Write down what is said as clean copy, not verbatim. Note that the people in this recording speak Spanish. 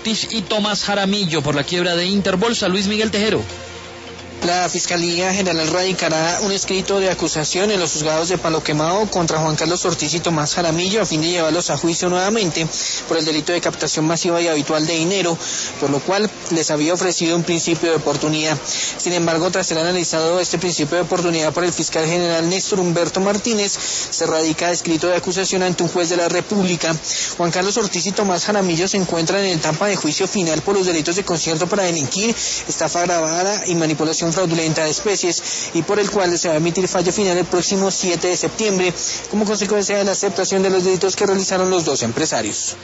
Ortiz y Tomás Jaramillo por la quiebra de Interbolsa. Luis Miguel Tejero. La Fiscalía General radicará un escrito de acusación en los juzgados de Palo Quemado contra Juan Carlos Ortiz y Tomás Jaramillo a fin de llevarlos a juicio nuevamente por el delito de captación masiva y habitual de dinero, por lo cual les había ofrecido un principio de oportunidad. Sin embargo, tras ser analizado este principio de oportunidad por el fiscal general Néstor Humberto Martínez, se radica escrito de acusación ante un juez de la República. Juan Carlos Ortiz y Tomás Jaramillo se encuentran en etapa de juicio final por los delitos de concierto para delinquir, estafa agravada y manipulación fraudulenta de especies, y por el cual se va a emitir fallo final el próximo 7 de septiembre como consecuencia de la aceptación de los delitos que realizaron los dos empresarios.